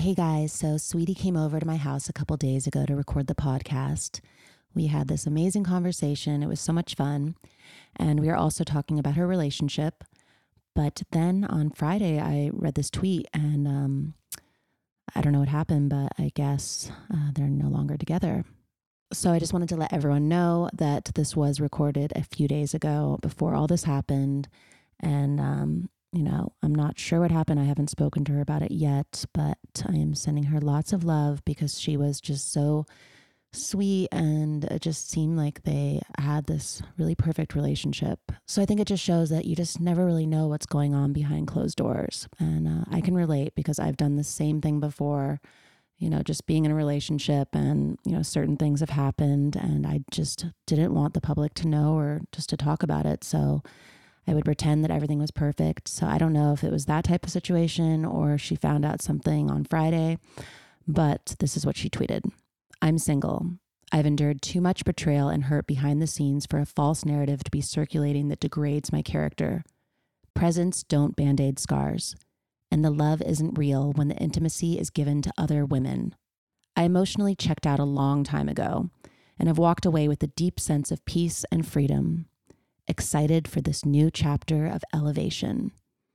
Hey guys, so Sweetie came over to my house a couple days ago to record the podcast. We had this amazing conversation. It was so much fun. And we were also talking about her relationship. But then on Friday, I read this tweet and I don't know what happened, but I guess they're no longer together. So I just wanted to let everyone know that this was recorded a few days ago before all this happened. And, I'm not sure what happened. I haven't spoken to her about it yet, but I am sending her lots of love because she was just so sweet and it just seemed like they had this really perfect relationship. So I think it just shows that you just never really know what's going on behind closed doors. And I can relate because I've done the same thing before, just being in a relationship and, certain things have happened and I just didn't want the public to know or just to talk about it. So I would pretend that everything was perfect. So I don't know if it was that type of situation or she found out something on Friday, but this is what she tweeted. I'm single. I've endured too much betrayal and hurt behind the scenes for a false narrative to be circulating that degrades my character. Presents don't band-aid scars, and the love isn't real when the intimacy is given to other women. I emotionally checked out a long time ago and have walked away with a deep sense of peace and freedom, excited for this new chapter of elevation.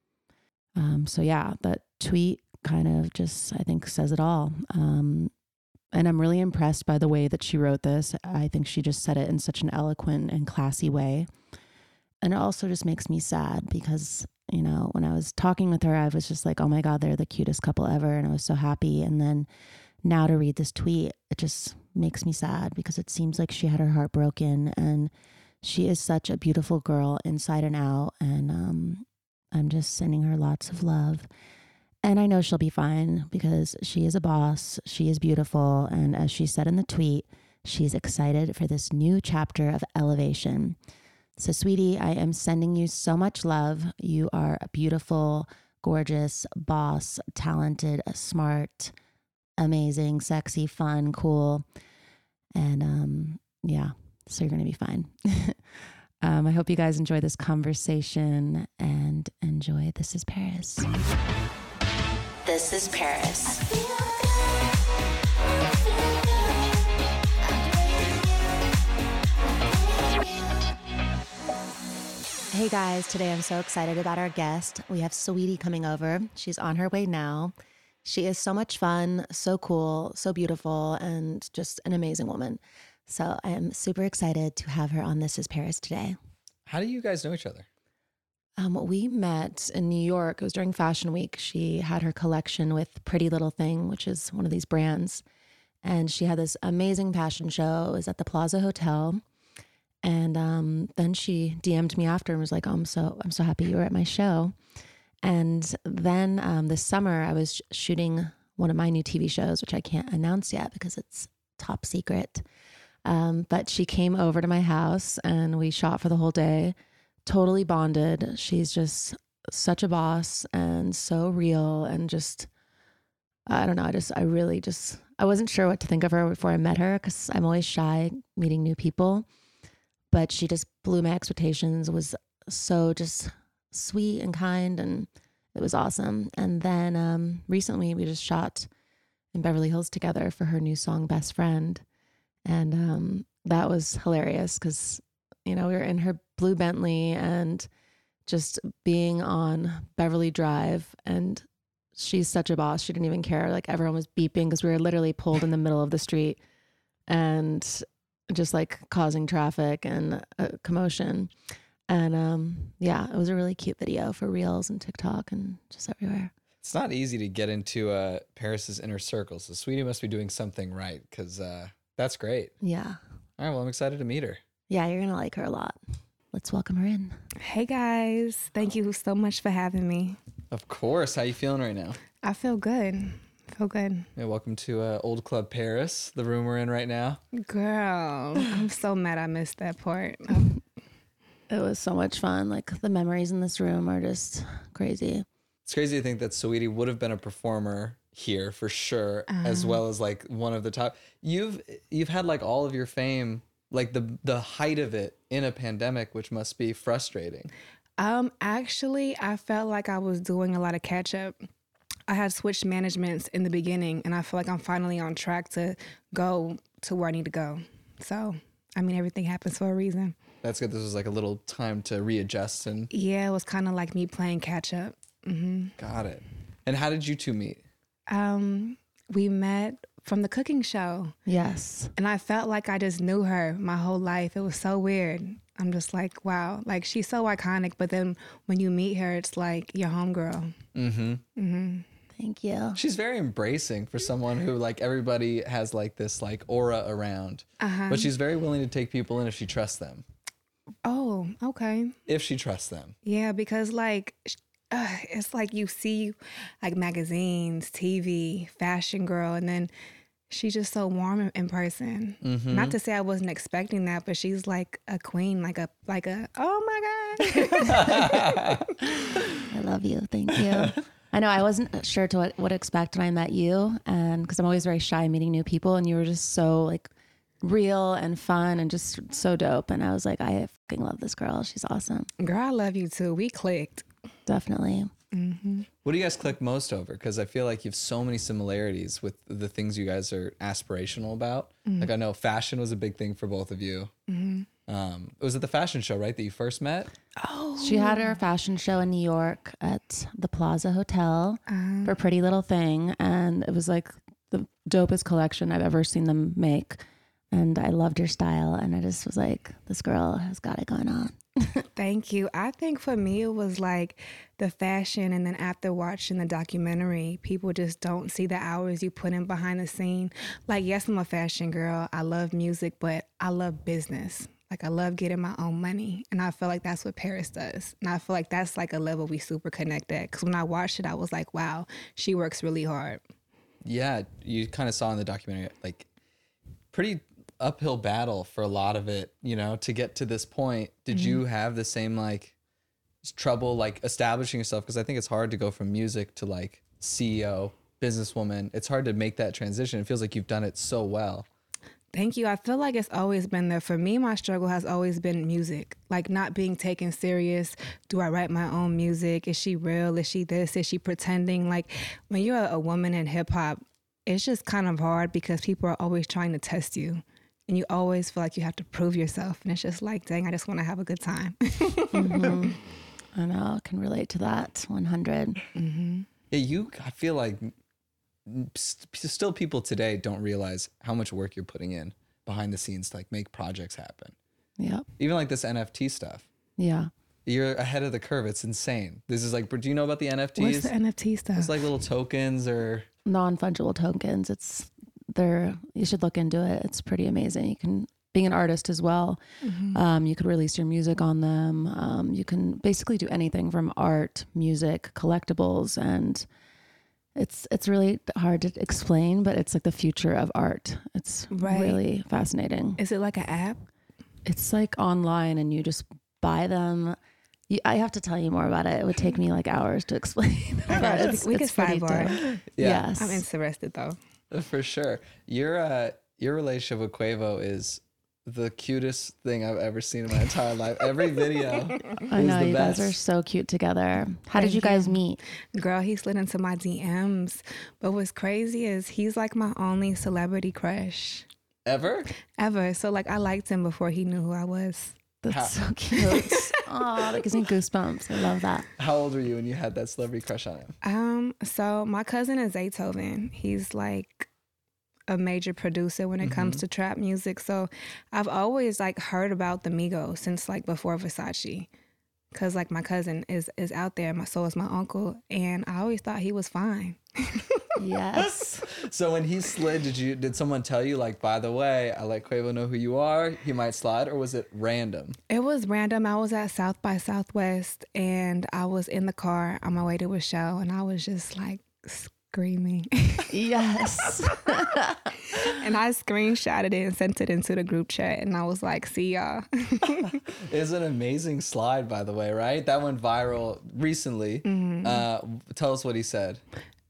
That tweet kind of just, I think, says it all. And I'm really impressed by the way that she wrote this. I think she just said it in such an eloquent and classy way. And it also just makes me sad because, when I was talking with her, I was just like, oh my God, they're the cutest couple ever. And I was so happy. And then now to read this tweet, it just makes me sad because it seems like she had her heart broken and she is such a beautiful girl inside and out. And I'm just sending her lots of love. And I know she'll be fine because she is a boss. She is beautiful. And as she said in the tweet, she's excited for this new chapter of elevation. So, sweetie, I am sending you so much love. You are a beautiful, gorgeous boss, talented, smart, amazing, sexy, fun, cool. And so you're going to be fine. I hope you guys enjoy this conversation and enjoy This is Paris. This is Paris. Hey guys, today I'm so excited about our guest. We have Sweetie coming over. She's on her way now. She is so much fun, so cool, so beautiful, and just an amazing woman. So I am super excited to have her on This is Paris today. How do you guys know each other? We met in New York. It was during Fashion Week. She had her collection with Pretty Little Thing, which is one of these brands. And she had this amazing fashion show. It was at the Plaza Hotel. And then she DM'd me after and was like, oh, I'm so happy you were at my show. And then this summer I was shooting one of my new TV shows, which I can't announce yet because it's top secret. But she came over to my house and we shot for the whole day, totally bonded. She's just such a boss and so real and just, I don't know. I wasn't sure what to think of her before I met her because I'm always shy meeting new people, but she just blew my expectations, was so just sweet and kind and it was awesome. And then recently we just shot in Beverly Hills together for her new song, Best Friend. And that was hilarious because, we were in her blue Bentley and just being on Beverly Drive. And she's such a boss. She didn't even care. Like everyone was beeping because we were literally pulled in the middle of the street and just like causing traffic and commotion. And it was a really cute video for Reels and TikTok and just everywhere. It's not easy to get into Paris's inner circle. So Sweetie must be doing something right because that's great. Yeah. All right. Well, I'm excited to meet her. Yeah, you're going to like her a lot. Let's welcome her in. Hey, guys. Thank you so much for having me. Of course. How you feeling right now? I feel good. Yeah, welcome to Old Club Paris, the room we're in right now. Girl, I'm so mad I missed that part. It was so much fun. Like the memories in this room are just crazy. It's crazy to think that Sweetie would have been a performer here for sure, as well as like one of the top. You've had like all of your fame, like the height of it in a pandemic, which must be frustrating. Actually, I felt like I was doing a lot of catch up. I had switched managements in the beginning, and I feel like I'm finally on track to go to where I need to go. So, I mean, everything happens for a reason. That's good. This was like a little time to readjust and. Yeah, it was kind of like me playing catch up. Got it. And how did you two meet? We met from the cooking show. Yes. And I felt like I just knew her my whole life. It was so weird. I'm just like, wow, like she's so iconic. But then when you meet her, it's like your homegirl. Thank you. She's very embracing for someone who like everybody has like this like aura around, but she's very willing to take people in if she trusts them. Oh, okay. If she trusts them. Yeah, because like, it's like you see like magazines, TV, fashion girl, and then she's just so warm in person. Not to say I wasn't expecting that, but she's like a queen, like a oh my God. I love you. Thank you. I know I wasn't sure to what to expect when I met you, and because I'm always very shy meeting new people, and you were just so like real and fun and just so dope. And I was like, I fucking love this girl. She's awesome. Girl, I love you too. We clicked. Definitely. What do you guys click most over? Because I feel like you have so many similarities with the things you guys are aspirational about. Like I know fashion was a big thing for both of you. It was at the fashion show, right, that you first met? Oh. She had her fashion show in New York at the Plaza Hotel for Pretty Little Thing. And it was like the dopest collection I've ever seen them make. And I loved your style. And I just was like, this girl has got it going on. Thank you. I think for me, it was like the fashion. And then after watching the documentary, people just don't see the hours you put in behind the scene. Like, yes, I'm a fashion girl. I love music, but I love business. Like, I love getting my own money. And I feel like that's what Paris does. And I feel like that's like a level we super connect at. Because when I watched it, I was like, wow, she works really hard. Yeah, you kind of saw in the documentary, like, pretty uphill battle for a lot of it, you know, to get to this point. Did you have the same like trouble like establishing yourself? Because I think it's hard to go from music to like CEO, businesswoman. It's hard to make that transition. It feels like you've done it so well. Thank you. I feel like it's always been there. For me, my struggle has always been music, like not being taken serious. Do I write my own music? Is she real? Is she this? Is she pretending? Like when you're a woman in hip hop, it's just kind of hard because people are always trying to test you. And you always feel like you have to prove yourself. And it's just like, dang, I just want to have a good time. I know. I can relate to that 100. Yeah, I feel like still people today don't realize how much work you're putting in behind the scenes to like make projects happen. Yep. Even like this NFT stuff. Yeah. You're ahead of the curve. It's insane. This is like, do you know about the NFTs? What's the NFT stuff? It's like little tokens or Non-fungible tokens. You should look into it. It's pretty amazing. You can, being an artist as well, you could release your music on them. You can basically do anything from art, music, collectibles, and it's really hard to explain, but it's like the future of art. It's really fascinating. Is it like an app? It's like online and you just buy them. I have to tell you more about it. It would take me like hours to explain. We could pretty sidebar. dope. Yeah. Yes. I'm interested though. For sure. Your relationship with Quavo is the cutest thing I've ever seen in my entire life. Every video I is know, the you best. guys are so cute together. How did you guys meet? Girl, he slid into my DMs. But what's crazy is he's like my only celebrity crush Ever? ever. So like I liked him before he knew who I was. That's so cute. Oh, that gives me goosebumps. I love that. How old were you when you had that celebrity crush on him? So my cousin is Zaytoven. He's like a major producer when it comes to trap music. So I've always like heard about the Migos since like before Versace. Cause like my cousin is out there, so is my uncle, and I always thought he was fine. Yes. So when he slid, did someone tell you like, by the way, I let Quavo know who you are, he might slide, or was it random? It was random. I was at South by Southwest and I was in the car on my way to a show and I was just like screaming. Yes. And I screenshotted it and sent it into the group chat and I was like, see y'all. It's an amazing slide, by the way, right? That went viral recently. Tell us what he said.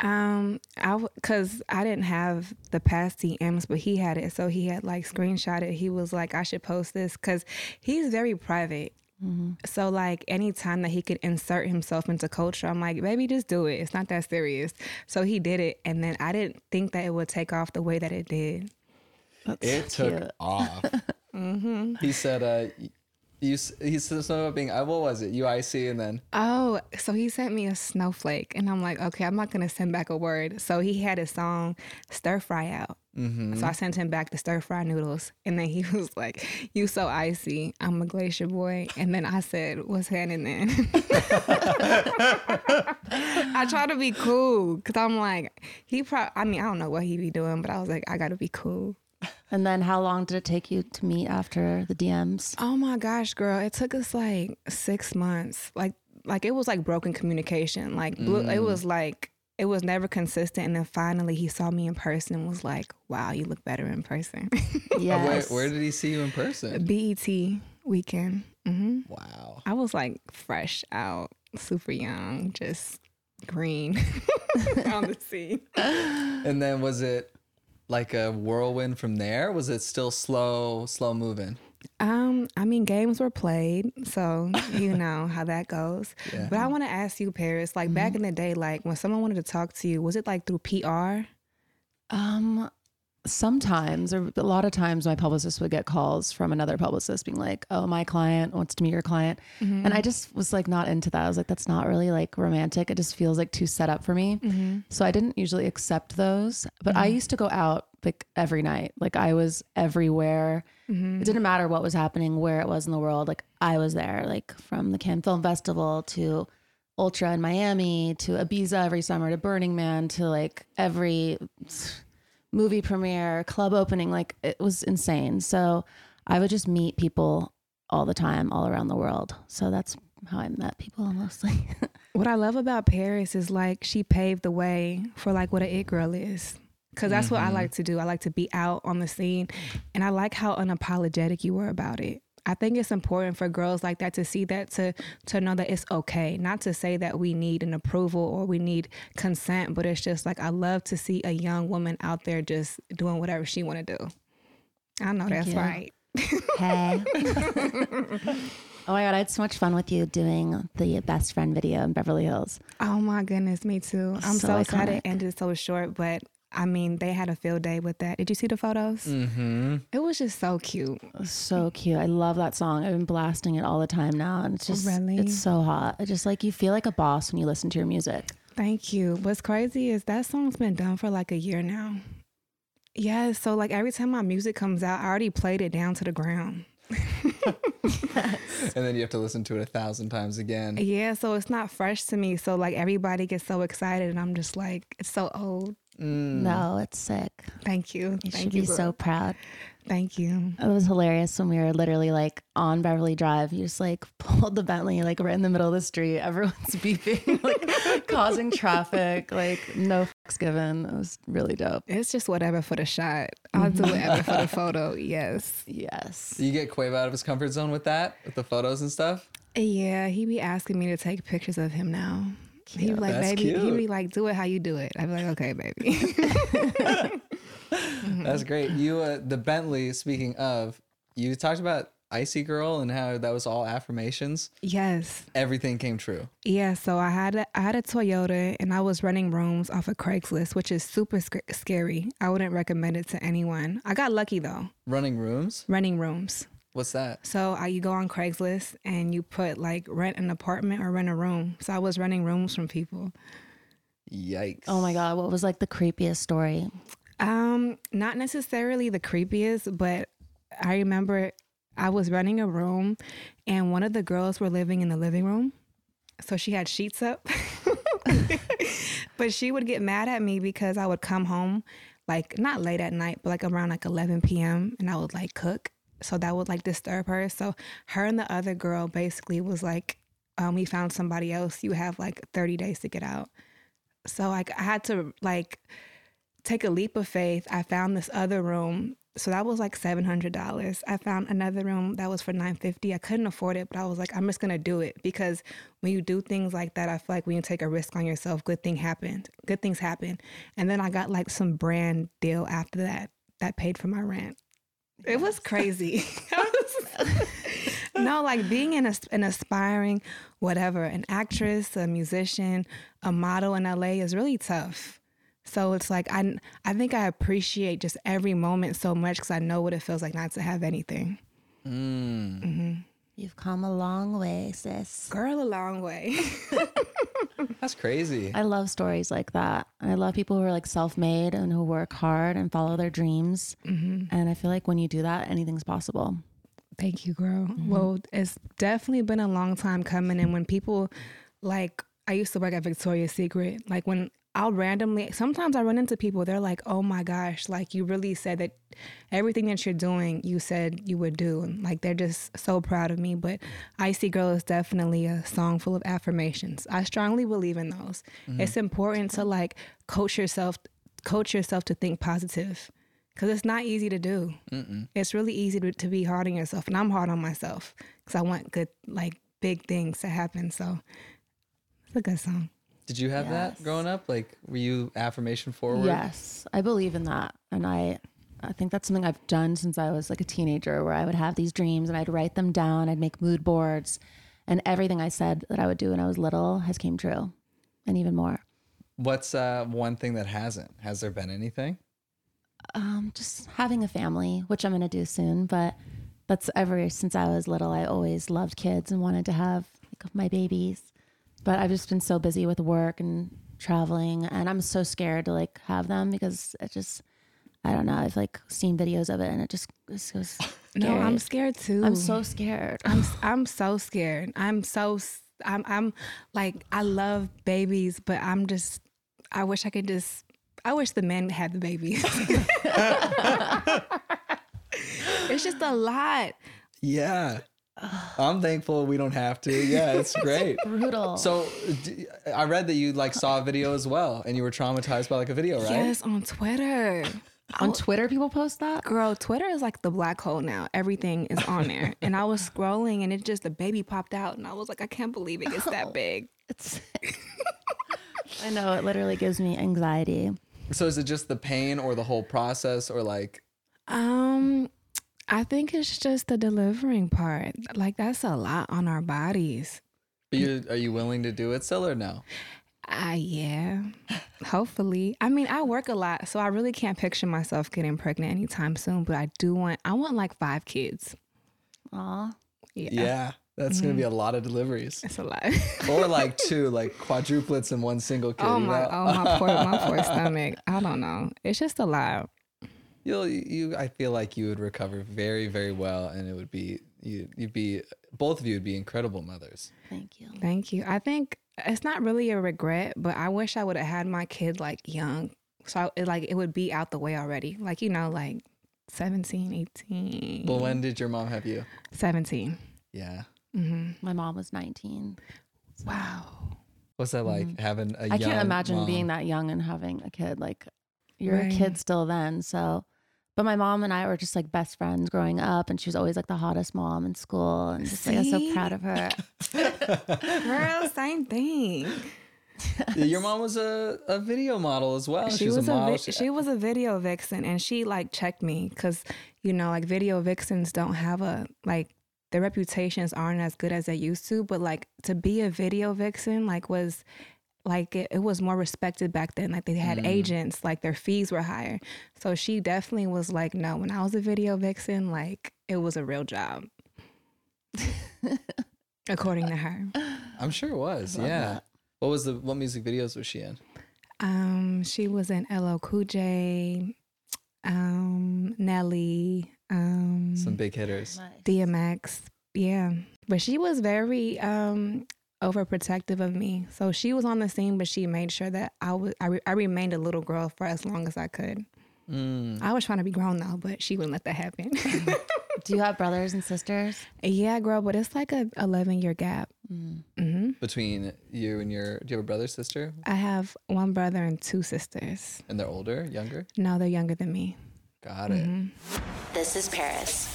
Cause I didn't have the past DMs, but he had it. So he had like screenshot it. He was like, I should post this. Cause he's very private. So like anytime that he could insert himself into culture, I'm like, baby, just do it. It's not that serious. So he did it. And then I didn't think that it would take off the way that it did. It took off. He said, he said something about being, what was it? UIC and then. Oh, so he sent me a snowflake. And I'm like, okay, I'm not going to send back a word. So he had his song Stir Fry out. So I sent him back the stir fry noodles. And then he was like, you so icy. I'm a glacier boy. And then I said, what's happening then? I try to be cool because I'm like, I don't know what he be doing, but I was like, I got to be cool. And then how long did it take you to meet after the DMs? Oh my gosh, girl. It took us like 6 months. Like it was like broken communication. Like it was like, it was never consistent. And then finally he saw me in person and was like, wow, you look better in person. Yes. Where did he see you in person? BET weekend. Wow. I was like fresh out, super young, just green on the scene. And then was it like a whirlwind from there? Was it still slow moving? I mean, games were played, so you know how that goes. Yeah. But I want to ask you, Paris, like back in the day, like when someone wanted to talk to you, was it like through PR? Sometimes, or a lot of times, my publicist would get calls from another publicist being like, oh, my client wants to meet your client. And I just was like not into that. I was like, that's not really like romantic. It just feels like too set up for me. So I didn't usually accept those, but I used to go out like every night. Like I was everywhere. It didn't matter what was happening, where it was in the world. Like I was there, like from the Cannes Film Festival to Ultra in Miami to Ibiza every summer to Burning Man to like every movie premiere, club opening. Like it was insane. So I would just meet people all the time, all around the world. So that's how I met people mostly. What I love about Paris is like she paved the way for like what an it girl is. Because that's what I like to do. I like to be out on the scene. And I like how unapologetic you were about it. I think it's important for girls like that to see that, to know that it's okay. Not to say that we need an approval or we need consent, but it's just like I love to see a young woman out there just doing whatever she want to do. I know that's right. Hey. Oh my God, I had so much fun with you doing the best friend video in Beverly Hills. Oh my goodness, me too. I'm so excited it ended so short, but I mean, they had a field day with that. Did you see the photos? It was just so cute. It was so cute. I love that song. I've been blasting it all the time now. And it's just, it's so hot. It's just like, you feel like a boss when you listen to your music. Thank you. What's crazy is that song's been done for like a year now. Yeah. So like every time my music comes out, I already played it down to the ground. And then you have to listen to it 1,000 times again. Yeah. So it's not fresh to me. So like everybody gets so excited and I'm just like, it's so old. No, it's sick. Thank you. You should be so proud. Thank you. It was hilarious when we were literally like on Beverly Drive. You just like pulled the Bentley like right in the middle of the street. Everyone's beeping, like causing traffic, like no fucks given. It was really dope. It's just whatever for the shot. I'll do whatever for the photo. Yes. Yes. You get Quavo out of his comfort zone with that, with the photos and stuff? Yeah, he be asking me to take pictures of him now. He be like, That's baby, cute. he be like, do it how you do it. I'd be like, okay, baby. That's great. You, the Bentley, speaking of, you talked about Icy Girl and how that was all affirmations. Yes. Everything came true. Yeah, so I had a Toyota and I was renting rooms off of Craigslist, which is super scary. I wouldn't recommend it to anyone. I got lucky though. Running rooms? Renting rooms. What's that? So you go on Craigslist and you put like rent an apartment or rent a room. So I was renting rooms from people. Yikes. Oh my God. What was like the creepiest story? Not necessarily the creepiest, but I remember I was renting a room and one of the girls were living in the living room. So she had sheets up. But she would get mad at me because I would come home like not late at night, but like around like 11 p.m. and I would like cook. So that would like disturb her. So her and the other girl basically was like, we found somebody else. You have like 30 days to get out. So like I had to like take a leap of faith. I found this other room. So that was like $700. I found another room that was for $950. I couldn't afford it, but I was like, I'm just going to do it because when you do things like that, I feel like when you take a risk on yourself, good things happen. And then I got like some brand deal after that paid for my rent. It was crazy. I No, like being an aspiring whatever, an actress, a musician, a model in LA is really tough. So it's like I think I appreciate just every moment so much because I know what it feels like not to have anything. You've come a long way, sis. Girl, a long way. That's crazy. I love stories like that. I love people who are like self-made and who work hard and follow their dreams. And I feel like when you do that, anything's possible. Thank you, girl. Well, it's definitely been a long time coming. And when people, like, I used to work at Victoria's Secret. Like, when I'll randomly, sometimes I run into people, they're like, oh my gosh, like, you really said that everything that you're doing, you said you would do. And like, they're just so proud of me. But Icy Girl is definitely a song full of affirmations. I strongly believe in those. It's important to like coach yourself to think positive. Because it's not easy to do. It's really easy to be hard on yourself. And I'm hard on myself because I want good, like, big things to happen. So it's a good song. Did you have that growing up? Like, were you affirmation forward? Yes, I believe in that. And I think that's something I've done since I was like a teenager, where I would have these dreams and I'd write them down. I'd make mood boards. And everything I said that I would do when I was little has came true, and even more. What's one thing that hasn't? Has there been anything? Just having a family, which I'm going to do soon. But that's ever since I was little, I always loved kids and wanted to have like my babies. But I've just been so busy with work and traveling, and I'm so scared to like have them because it just, I don't know. I've like seen videos of it and it just goes scary. No, I'm scared too. I'm so scared. I'm so scared. I'm like, I love babies, but I wish the men had the babies. It's just a lot. Yeah. I'm thankful we don't have to. Yeah, it's great. Brutal. So I read that you like saw a video as well and you were traumatized by like a video, right? Yes, on Twitter. On Twitter, people post that? Girl, Twitter is like the black hole now. Everything is on there. And I was scrolling and the baby popped out and I was like, I can't believe it gets that big. It's I know, it literally gives me anxiety. So is it just the pain or the whole process or like? I think it's just the delivering part. Like, that's a lot on our bodies. Are you willing to do it still or no? Yeah, hopefully. I mean, I work a lot, so I really can't picture myself getting pregnant anytime soon, but I want like 5 kids. Aw. Yeah. That's going to be a lot of deliveries. It's a lot. Or like 2, like quadruplets in one single kid. My poor stomach. I don't know. It's just a lot. I feel like you would recover very, very well, and it would be both of you would be incredible mothers. Thank you. Thank you. I think it's not really a regret, but I wish I would have had my kid like young, so it would be out the way already. Like, like 17, 18. Well, when did your mom have you? 17. Yeah. My mom was 19. Wow. What's that like having a young I can't imagine mom? being that young and having a kid. Like, you're Right. a kid still then, so. But my mom and I were just like best friends growing up, and she was always like the hottest mom in school, and just like I was so See? proud of her. Girl, same thing. Your mom was a video model as well. She was was a model. she was a video vixen, and she like checked me because like video vixens don't have their reputations aren't as good as they used to. But like to be a video vixen was like it was more respected back then. Like they had agents, like their fees were higher. So she definitely was like, no, when I was a video vixen, like it was a real job. According to her. I'm sure it was. Yeah. that. What music videos was she in? She was in LL Cool J, Nelly, Some big hitters. Nice. DMX. Yeah. But she was very overprotective of me. So she was on the scene, but she made sure that I remained a little girl for as long as I could. I was trying to be grown though, but she wouldn't let that happen. Do you have brothers and sisters? Yeah, girl, but it's like a 11-year gap. Between you and do you have a brother, sister? I have 1 brother and 2 sisters. And they're older, younger? No, they're younger than me. Got it. This is Paris.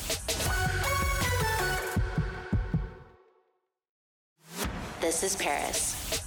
This is Paris.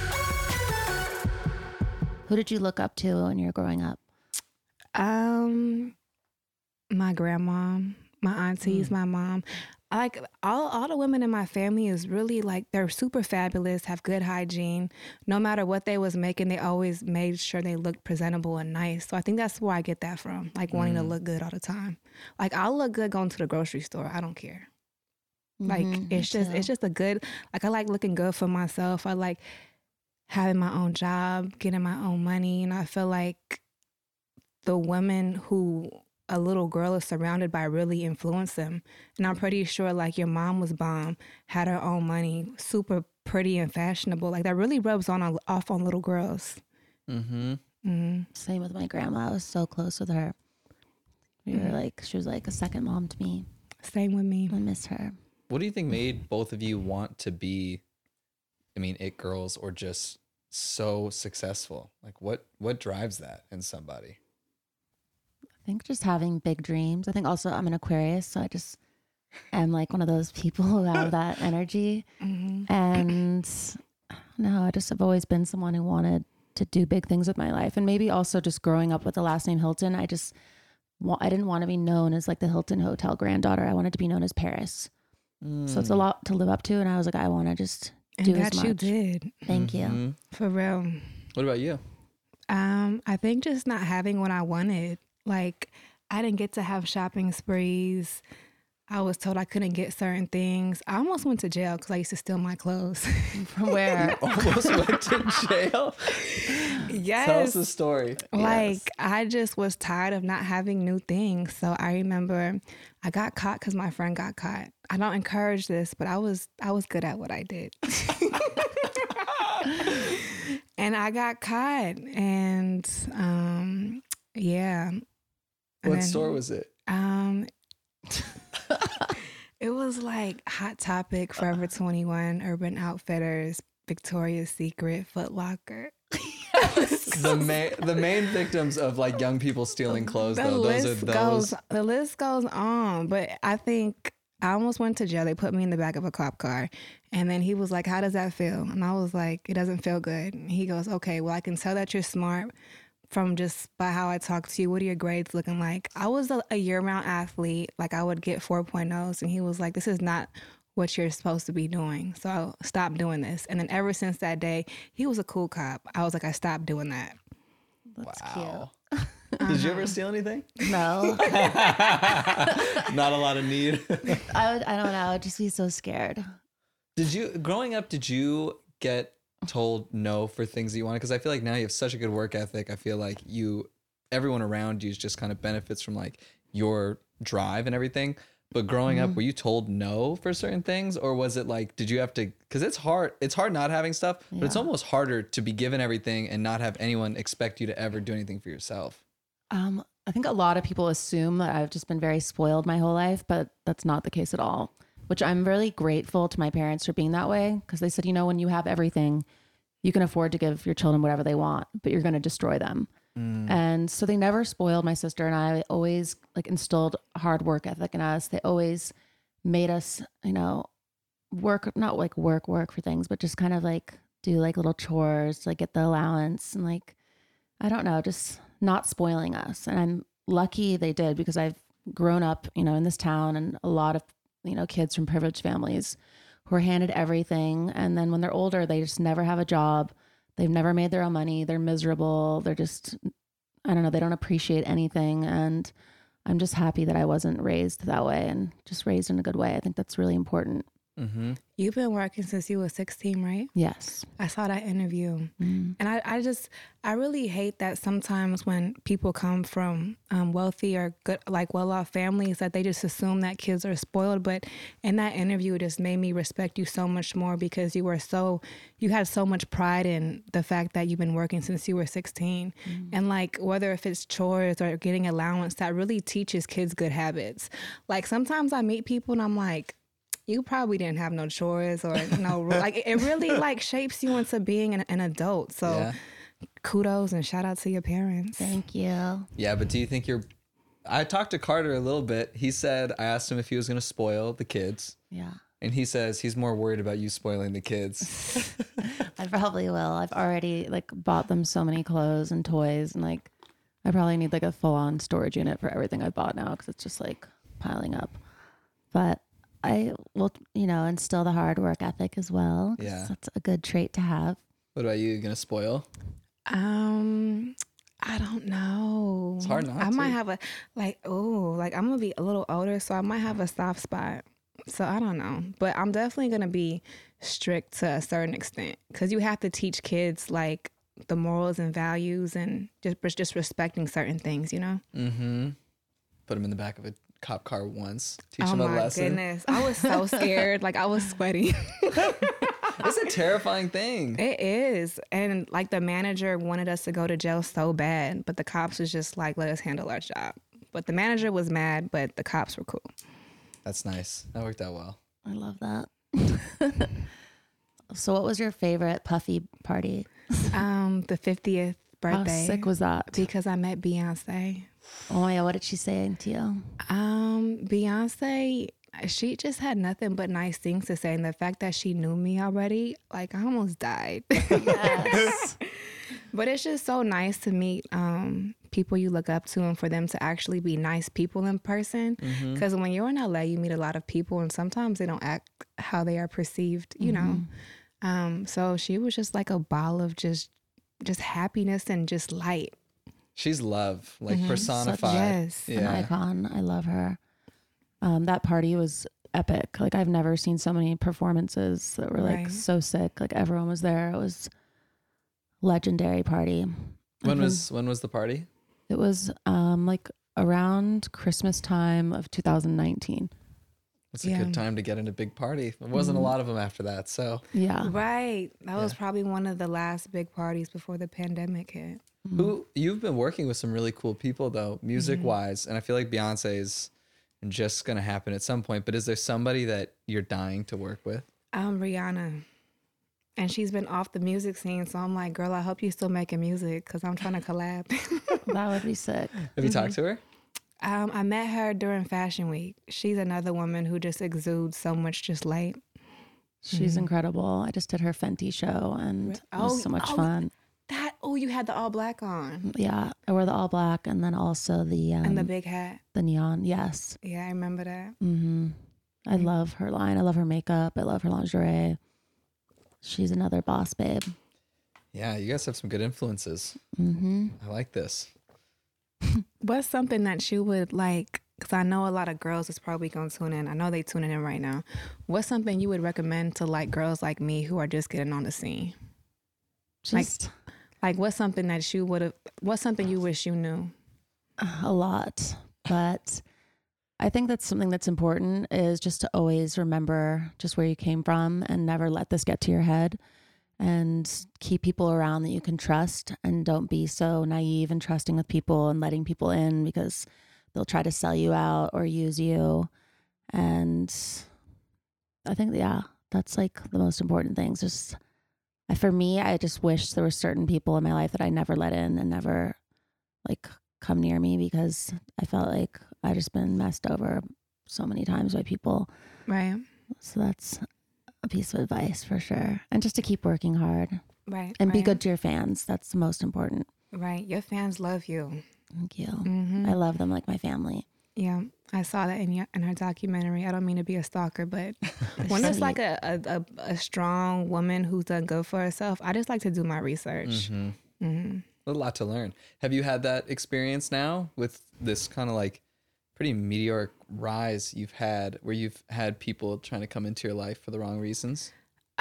Who did you look up to when you were growing up? My grandma, my aunties, my mom. like all the women in my family is really like they're super fabulous, have good hygiene. No matter what they was making, they always made sure they looked presentable and nice. So I think that's where I get that from, like wanting to look good all the time. Like I'll look good going to the grocery store. I don't care. Like it's just a good, like I like looking good for myself. I like having my own job, getting my own money, and I feel like the women who a little girl is surrounded by really influence them. And I'm pretty sure like your mom was bomb, had her own money, super pretty and fashionable. Like that really rubs off on little girls. Same with my grandma. I was so close with her. We were like, she was like a second mom to me. Same with me. I miss her. What do you think made both of you want to be, I mean, it girls or just so successful? Like what drives that in somebody? I think just having big dreams. I think also I'm an Aquarius, so I just am like one of those people who have that energy. And no, I've always been someone who wanted to do big things with my life. And maybe also just growing up with the last name Hilton, I didn't want to be known as like the Hilton Hotel granddaughter. I wanted to be known as Paris. So it's a lot to live up to. And I was like, I want to just do as much. And that you did. Thank you. For real. What about you? I think just not having what I wanted. Like, I didn't get to have shopping sprees. I was told I couldn't get certain things. I almost went to jail because I used to steal my clothes. From where? Almost went to jail? Yes. Tell us the story. Like, I just was tired of not having new things. So I remember I got caught because my friend got caught. I don't encourage this, but I was good at what I did. And I got caught. And yeah. What store was it? It was like Hot Topic, Forever 21, Urban Outfitters, Victoria's Secret, Foot Locker. The main victims of like young people stealing clothes, though. The list goes on, but I think I almost went to jail. They put me in the back of a cop car, and then he was like, "How does that feel?" And I was like, "It doesn't feel good." And he goes, "Okay, well, I can tell that you're smart from just by how I talk to you. What are your grades looking like?" I was a year-round athlete. Like I would get 4.0s, and he was like, "This is not what you're supposed to be doing. So stop doing this." And then ever since that day, he was a cool cop. I was like, I stopped doing that. That's wow. Cute. Did you ever steal anything? No. Not a lot of need. I don't know. I'd just be so scared. Growing up, did you get told no for things that you wanted? Because I feel like now you have such a good work ethic. I feel like everyone around you just kind of benefits from like your drive and everything. But growing up, were you told no for certain things, or was it like, did you have to, because it's hard not having stuff, but it's almost harder to be given everything and not have anyone expect you to ever do anything for yourself. I think a lot of people assume that I've just been very spoiled my whole life, but that's not the case at all, which I'm really grateful to my parents for being that way. Because they said, when you have everything, you can afford to give your children whatever they want, but you're going to destroy them. And so they never spoiled my sister and I. Always like instilled hard work ethic in us. They always made us, work, not like work for things, but just kind of like do like little chores to like get the allowance and like, I don't know, just not spoiling us. And I'm lucky they did, because I've grown up, in this town, and a lot of, kids from privileged families who are handed everything. And then when they're older, they just never have a job. They've never made their own money. They're miserable. They're just, I don't know, they don't appreciate anything. And I'm just happy that I wasn't raised that way and just raised in a good way. I think that's really important. Mm-hmm. You've been working since you were 16, right? Yes. I saw that interview. And I really hate that sometimes when people come from wealthy or good, like well-off families, that they just assume that kids are spoiled. But in that interview, it just made me respect you so much more, because you had so much pride in the fact that you've been working since you were 16. And like, whether if it's chores or getting allowance, that really teaches kids good habits. Like sometimes I meet people and I'm like, you probably didn't have no chores or like it really like shapes you into being an adult. So kudos and shout out to your parents. Thank you. Yeah, but do you think I talked to Carter a little bit. He said, I asked him if he was going to spoil the kids. Yeah. And he says he's more worried about you spoiling the kids. I probably will. I've already like bought them so many clothes and toys, and like I probably need like a full-on storage unit for everything I bought now, because it's just like piling up. But I will, instill the hard work ethic as well. 'Cause Yeah. that's a good trait to have. What about you? You gonna spoil? I don't know. It's hard not I might to. have a I'm gonna be a little older, so I might have a soft spot. So I don't know, but I'm definitely gonna be strict to a certain extent because you have to teach kids like the morals and values and just respecting certain things, you know. Mm-hmm. Put him in the back of a cop car once. Teach Oh him a my lesson. goodness, I was so scared. Like I was sweating. It's a terrifying thing. It is. And like the manager wanted us to go to jail so bad, but the cops was just like, let us handle our job. But the manager was mad, but the cops were cool. That's nice. That worked out well. I love that. So what was your favorite Puffy party? The 50th birthday. How sick was that? Because I met Beyonce. Oh my God, what did she say to you? Beyonce, she just had nothing but nice things to say. And the fact that she knew me already, like I almost died. Yes. But it's just so nice to meet people you look up to and for them to actually be nice people in person. Because when you're in LA, you meet a lot of people and sometimes they don't act how they are perceived, you know. So she was just like a ball of just happiness and just light. She's love, like personified. Yes. An icon. I love her. That party was epic. Like I've never seen so many performances that were like Right. so sick. Like everyone was there. It was legendary party. When was the party? It was like around Christmas time of 2019. It's a Yeah. good time to get into big party. There wasn't a lot of them after that, so Yeah. Right. That was probably one of the last big parties before the pandemic hit. Who you've been working with some really cool people though, music wise, and I feel like Beyonce is just gonna happen at some point. But is there somebody that you're dying to work with? Rihanna. And she's been off the music scene, so I'm like, girl, I hope you still making music because I'm trying to collab. That would be sick. Have you talked to her? I met her during Fashion Week. She's another woman who just exudes so much just light. She's incredible. I just did her Fenty show and it was so much fun. You had the all black on Yeah. I wore the all black and then also the and the big hat. the neon. Yes. Yeah, I remember that. I love her line. I love her makeup. I love her lingerie. She's another boss babe. Yeah, you guys have some good influences. I like this. What's something that you would like, because I know a lot of girls is probably going to tune in. I know they tuning in right now. What's something you would recommend to like girls like me who are just getting on the scene? Just Like what's something that you would have, what's something you wish you knew? a lot. But I think that's something that's important is just to always remember just where you came from and never let this get to your head and keep people around that you can trust and don't be so naive and trusting with people and letting people in because they'll try to sell you out or use you. And I think, yeah, that's like the most important things. Just for me, I just wish there were certain people in my life that I never let in and never like come near me because I felt like I just been messed over so many times by people. Right. So that's a piece of advice for sure. And just to keep working hard Right. and be right, good to your fans. That's the most important. Right. Your fans love you. Thank you. Mm-hmm. I love them like my family. Yeah. I saw that in her documentary. I don't mean to be a stalker, but when it's like a strong woman who's done good for herself, I just like to do my research. A lot to learn. Have you had that experience now with this kind of like pretty meteoric rise you've had where you've had people trying to come into your life for the wrong reasons?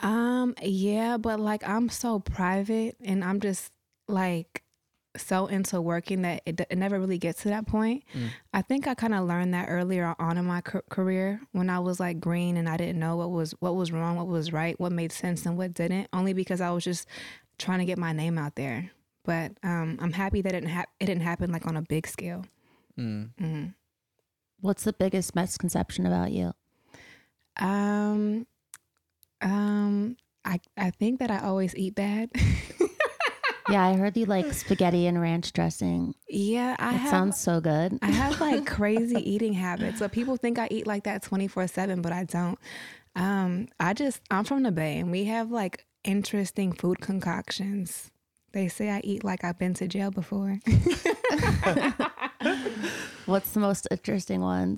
Yeah, but like I'm so private and I'm just like so into working that it never really gets to that point. I think I kind of learned that earlier on in my career when I was like green and I didn't know what was wrong, what was right, what made sense and what didn't, only because I was just trying to get my name out there. But I'm happy that it didn't happen like on a big scale. What's the biggest misconception about you? I think that I always eat bad. Yeah, I heard you like spaghetti and ranch dressing. Yeah, It sounds so good. I have like crazy eating habits. So people think I eat like that 24/7, but I don't. I'm from the Bay and we have like interesting food concoctions. They say I eat like I've been to jail before. What's the most interesting ones?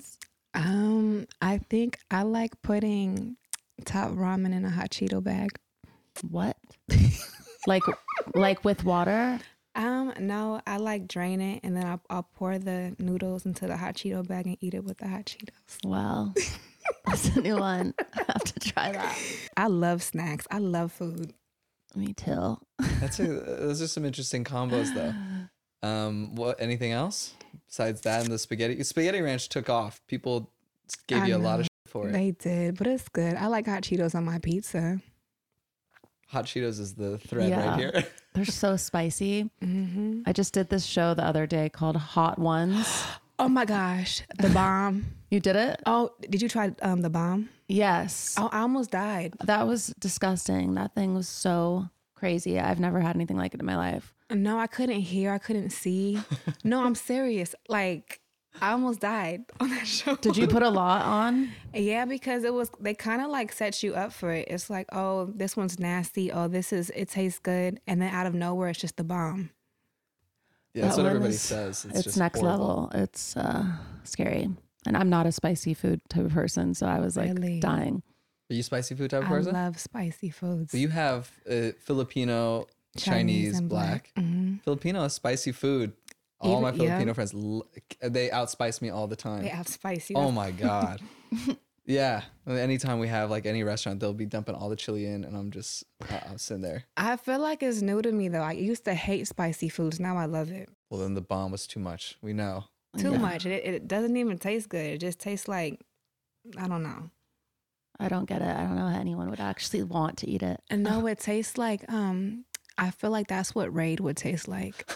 I think I like putting top ramen in a hot Cheeto bag. What? like with water? No, I like drain it and then I'll pour the noodles into the hot Cheeto bag and eat it with the hot Cheetos. Wow. That's a new one. I have to try that. I love snacks. I love food. Me too. Those are some interesting combos though. What? Anything else besides that and the spaghetti? Spaghetti Ranch took off. People gave you a lot of shit for it. They did, but it's good. I like hot Cheetos on my pizza. Hot Cheetos is the thread right here. They're so spicy. Mm-hmm. I just did this show the other day called Hot Ones. Oh my gosh, the bomb. You did it? Oh, did you try the bomb? Yes. Oh, I almost died. That was disgusting. That thing was so crazy. I've never had anything like it in my life. No, I couldn't hear. I couldn't see. No, I'm serious. Like, I almost died on that show. Did you put a lot on? Yeah, because they kind of like set you up for it. It's like, oh, this one's nasty. Oh, it tastes good. And then out of nowhere, it's just the bomb. Yeah, that's That what one everybody is- says. It's just next horrible. level. It's scary. And I'm not a spicy food type of person, so I was like Really? dying. Are you a spicy food type of I person? love spicy foods. Well, you have Filipino, Chinese, and black. Mm-hmm. Filipino is spicy food. All Even- my Filipino yeah. friends, they outspice me all the time. They have spicy. Oh my God. Yeah. Anytime we have like any restaurant, they'll be dumping all the chili in and I'm sitting there. I feel like it's new to me though. I used to hate spicy foods. Now I love it. Well, then the bomb was too much. We know. Too Yeah. much. It doesn't even taste good. It just tastes like, I don't know. I don't get it. I don't know how anyone would actually want to eat it. And no, it tastes like, I feel like that's what Raid would taste like.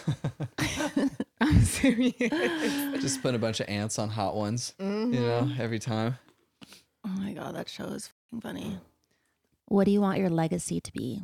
I'm serious. Just putting a bunch of ants on hot ones, Mm-hmm. you know, every time. Oh my God, that show is fucking funny. What do you want your legacy to be?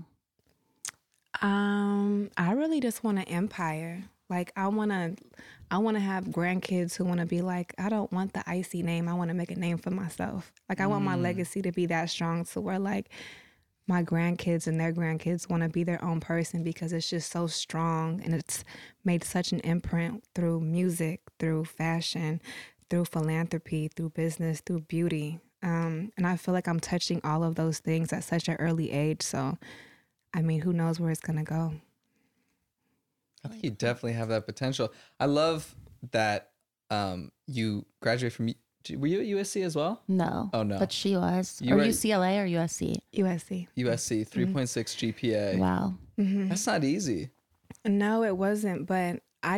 I really just want an empire. Like I wanna have grandkids who wanna be like, I don't want the icy name. I wanna make a name for myself. Like I want my legacy to be that strong to where like my grandkids and their grandkids wanna be their own person because it's just so strong and it's made such an imprint through music, through fashion, through philanthropy, through business, through beauty. And I feel like I'm touching all of those things at such an early age. So, I mean, who knows where it's going to go? I think you definitely have that potential. I love that you graduated from, were you at USC as well? No. Oh, no. But she was. You or were- UCLA or USC? USC. USC, 3.6 GPA. Wow. That's not easy. No, it wasn't. But I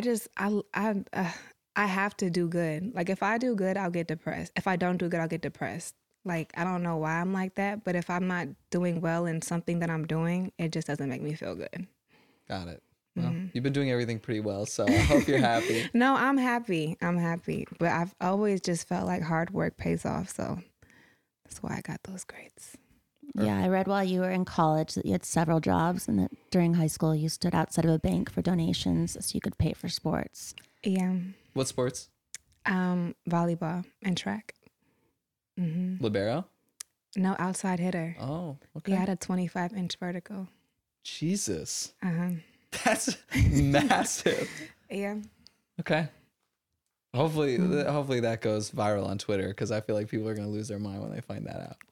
have to do good. Like if I do good, I'll get depressed. If I don't do good, I'll get depressed. Like I don't know why I'm like that, but if I'm not doing well in something that I'm doing, it just doesn't make me feel good. Got it. Well, you've been doing everything pretty well, so I hope you're happy. No, I'm happy. I'm happy. But I've always just felt like hard work pays off. So that's why I got those grades. Yeah, I read while you were in college that you had several jobs and that during high school you stood outside of a bank for donations so you could pay for sports. Yeah. What sports? Volleyball and track. Libero? No, outside hitter. Oh, okay. Yeah, I had a 25-inch vertical. Jesus. Uh-huh. That's massive. Yeah. Okay. Hopefully that goes viral on Twitter because I feel like people are going to lose their mind when they find that out.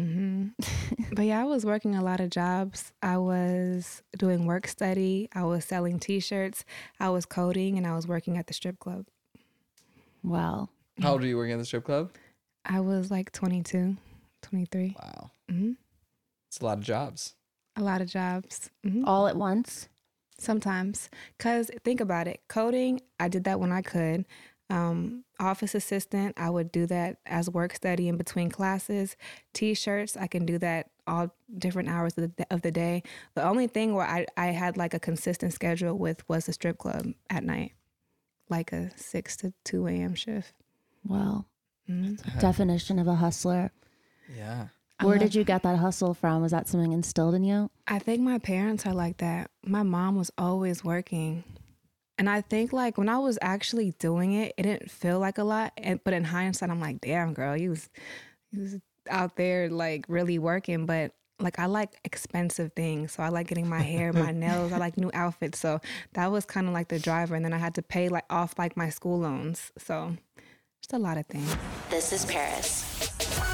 But yeah, I was working a lot of jobs. I was doing work study. I was selling T-shirts. I was coding, and I was working at the strip club. Wow. How old are you working at the strip club? I was like 22, 23. Wow. It's a lot of jobs. A lot of jobs. All at once? Sometimes. Because think about it. Coding, I did that when I could. Office assistant, I would do that as work study in between classes. T-shirts, I can do that all different hours of the day. The only thing where I had like a consistent schedule with was the strip club at night, like a 6 to 2 a.m. shift. Wow. Definition of a hustler. Yeah. Where did you get that hustle from? Was that something instilled in you? I think my parents are like that. My mom was always working. And I think like when I was actually doing it, it didn't feel like a lot. But in hindsight, I'm like, damn, girl, you was out there like really working. But like I like expensive things. So I like getting my hair, my nails. I like new outfits. So that was kind of like the driver. And then I had to pay like off like my school loans. So Just a lot of things. This is Paris.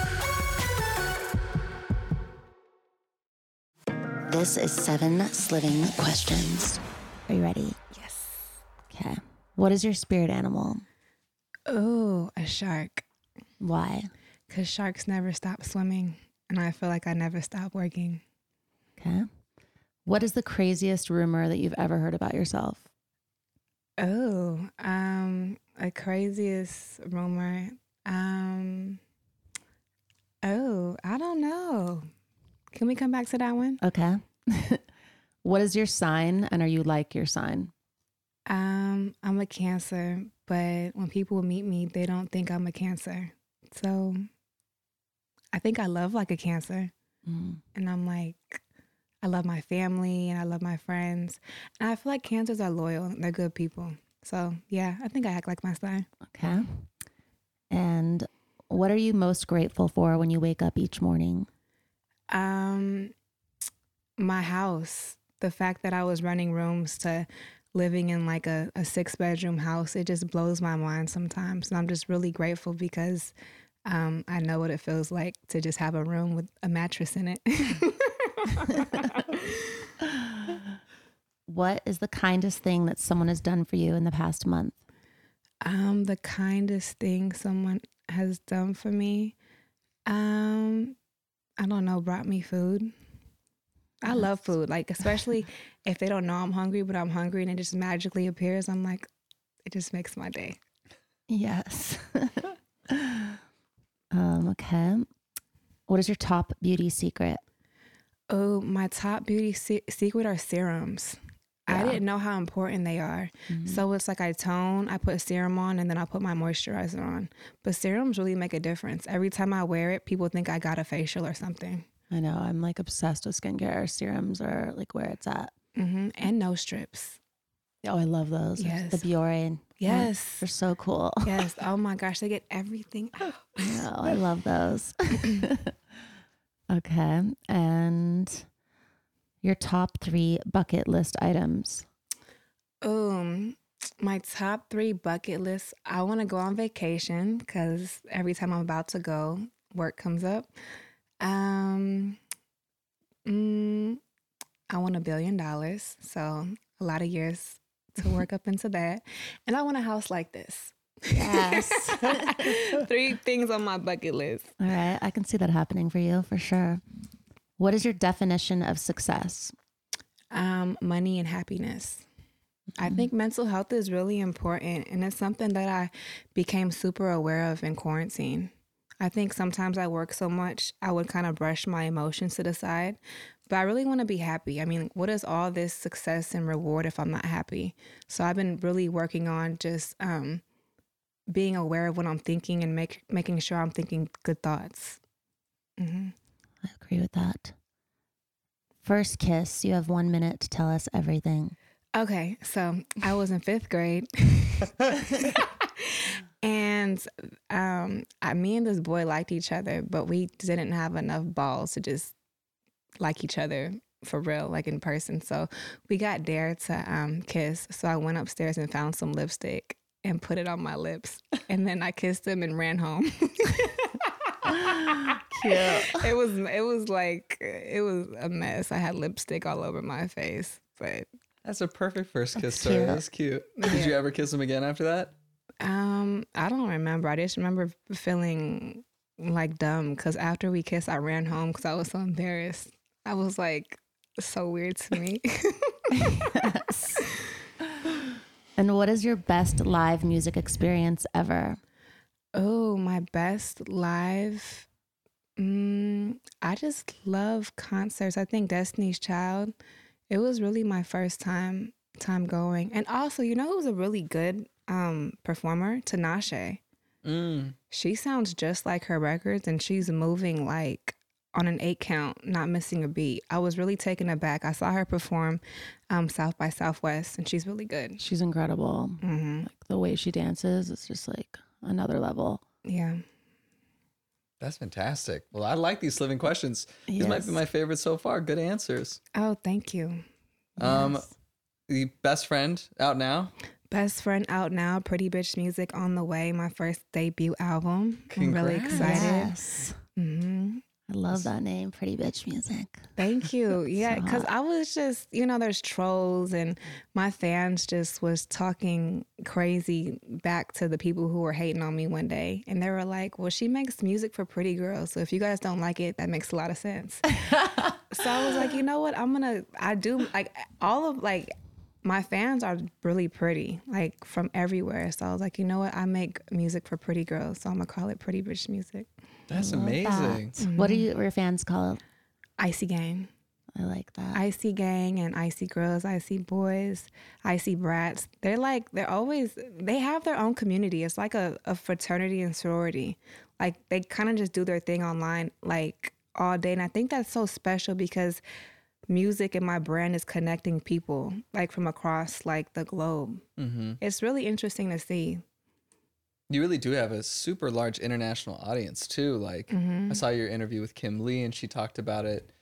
This is 7 sliving questions. Are you ready? Yes. Okay. What is your spirit animal? Oh, a shark. Why? Because sharks never stop swimming. And I feel like I never stop working. Okay. What is the craziest rumor that you've ever heard about yourself? Oh, a craziest rumor. Oh, I don't know. Can we come back to that one? Okay. What is your sign, and are you like your sign? I'm a Cancer, but when people meet me, they don't think I'm a Cancer. So I think I love like a Cancer. And I'm like, I love my family and I love my friends. And I feel like Cancers are loyal. They're good people. So yeah, I think I act like my sign. Okay. And what are you most grateful for when you wake up each morning? My house. The fact that I was running rooms to living in like a 6-bedroom house, it just blows my mind sometimes. And I'm just really grateful because I know what it feels like to just have a room with a mattress in it. What is the kindest thing that someone has done for you in the past month? The kindest thing someone has done for me, I don't know, brought me food. I love food, like especially if they don't know I'm hungry, but I'm hungry and it just magically appears. I'm like, it just makes my day. Yes. Okay. What is your top beauty secret? Oh, my top beauty secret are serums. I didn't know how important they are. So it's like I put serum on and then I put my moisturizer on. But serums really make a difference. Every time I wear it, people think I got a facial or something. I know. I'm like obsessed with skincare. Serums are like where it's at. And nose strips. Oh, I love those. Yes. The Biore. Yes. They're so cool. Yes. Oh my gosh, they get everything out. No, I love those. Okay. And your top 3 bucket list items. My top 3 bucket lists. I want to go on vacation because every time I'm about to go, work comes up. I want $1 billion. So a lot of years to work up into that. And I want a house like this. Yes. 3 things on my bucket list. All right. I can see that happening for you for sure. What is your definition of success? Money and happiness. I think mental health is really important, and it's something that I became super aware of in quarantine. I think sometimes I work so much, I would kind of brush my emotions to the side, but I really want to be happy. I mean, what is all this success and reward if I'm not happy? So I've been really working on just being aware of what I'm thinking and making sure I'm thinking good thoughts. I agree with that. First kiss, you have 1 minute to tell us everything. Okay, so I was in 5th grade. And me and this boy liked each other, but we didn't have enough balls to just like each other for real, like in person. So we got dared to kiss. So I went upstairs and found some lipstick and put it on my lips. And then I kissed him and ran home. Cute. It was a mess. I had lipstick all over my face, but That's a perfect first kiss story. cute. That's cute. Did you ever kiss him again after that? I don't remember. I just remember feeling like dumb because after we kissed, I ran home because I was so embarrassed. I was like, so weird to me. Yes. And what is your best live music experience ever? Oh, my best live. I just love concerts. I think Destiny's Child. It was really my first time going. And also, you know who's a really good performer? Tinashe. She sounds just like her records, and she's moving like on an 8 count, not missing a beat. I was really taken aback. I saw her perform South by Southwest, and she's really good. She's incredible. Like the way she dances, it's just like another level. Yeah. That's fantastic. Well, I like these living questions. These might Yes. be my favorite so far. Good answers. Oh, thank you. The best friend out now? Best Friend out now, Pretty Bitch Music on the way, my first debut album. I'm really excited. Yes. Mm-hmm. I love that name, Pretty Bitch Music. Thank you. Yeah, So because hot. I was just, there's trolls and my fans just was talking crazy back to the people who were hating on me one day. And they were like, well, she makes music for pretty girls. So if you guys don't like it, that makes a lot of sense. So I was like, you know what? I do like all of like, my fans are really pretty, like from everywhere. So I was like, you know what? I make music for pretty girls. So I'm going to call it Pretty Bitch Music. That's Love amazing. that. What are your fans call it? Icy Gang. I like that. Icy Gang and Icy Girls, Icy Boys, Icy Brats. They have their own community. It's like a fraternity and sorority. Like they kind of just do their thing online like all day. And I think that's so special because music and my brand is connecting people like from across like the globe. Mm-hmm. It's really interesting to see. You really do have a super large international audience too. Like I saw your interview with Kim Lee and she talked about it.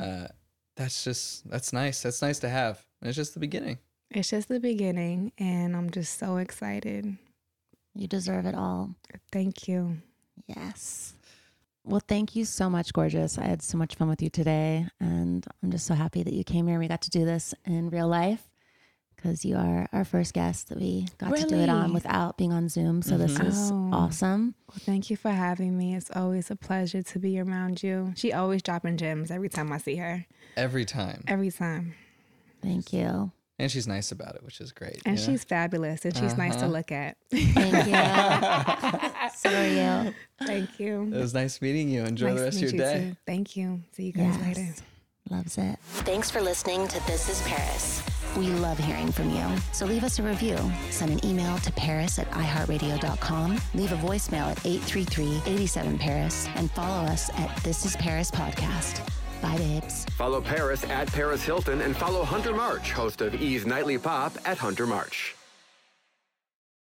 That's nice. That's nice to have. And it's just the beginning. It's just the beginning and I'm just so excited. You deserve it all. Thank you. Yes. Well, thank you so much, gorgeous. I had so much fun with you today. And I'm just so happy that you came here and we got to do this in real life because you are our first guest that we got to do it on Really? without being on Zoom. So this is Oh. awesome. Well, thank you for having me. It's always a pleasure to be around you. She always dropping gems every time I see her. Every time. Every time. Thank you. And she's nice about it, which is great. And you know? she's fabulous and she's nice to look at. Thank you. So are you. Thank you. It was nice meeting you. Enjoy Nice the to rest of meet your you day. too. Thank you. See you guys later. Yes. Loves it. Thanks for listening to This is Paris. We love hearing from you. So leave us a review. Send an email to paris@iheartradio.com. Leave a voicemail at 833-87-PARIS. And follow us at This is Paris Podcast. Bye, babes. Follow Paris at Paris Hilton and follow Hunter March, host of E's Nightly Pop at Hunter March.